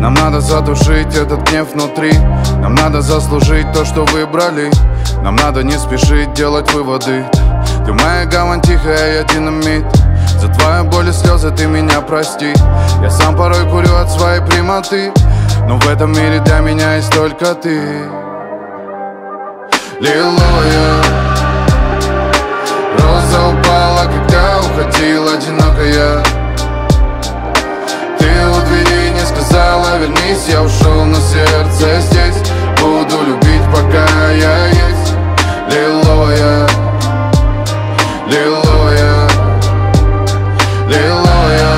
Нам надо задушить этот гнев внутри. Нам надо заслужить то, что выбрали. Нам надо не спешить делать выводы. Ты моя гавань тихая, я динамит. За твою боль и слезы ты меня прости. Я сам порой курю от своей прямоты, но в этом мире для меня есть только ты. Лилуя, роза упала, когда уходила одинокая. Ты у двери не сказала вернись, я ушел, но сердце здесь. Буду любить, пока я есть. Лилуя, лилуя, лилуя.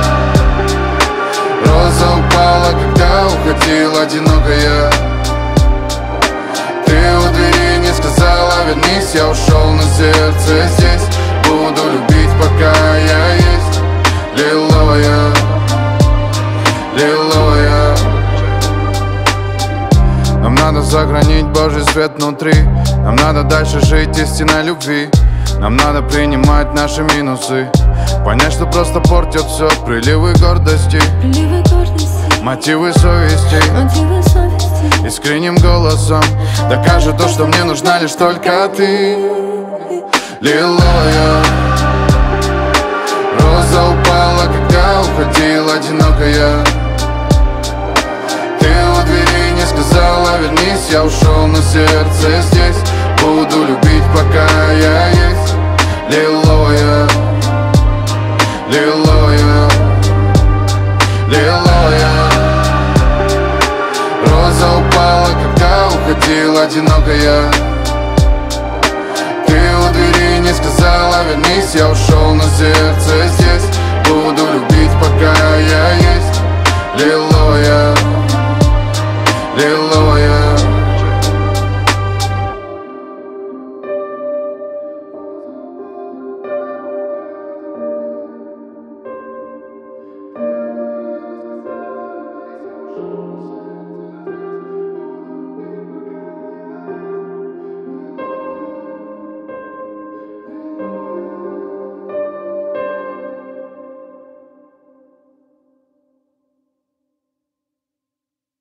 Роза упала, когда уходила одинокая. Ты у двери не сказала вернись, я ушел, но сердце здесь. Буду любить, пока я есть. Лилуя, лилуя. Нам надо сохранить Божий свет внутри. Нам надо дальше жить истинной любви. Нам надо принимать наши минусы, понять, что просто портят все приливы гордости, мотивы совести. Искренним голосом докажет то, что мне нужна лишь только ты. Лилуя, роза упала, когда уходила одинокая. Ты у двери не сказала вернись, я ушел, но сердце здесь. Буду любить, пока я есть. Лилуя, лилуя, лилуя. Роза упала, когда уходила одинокая.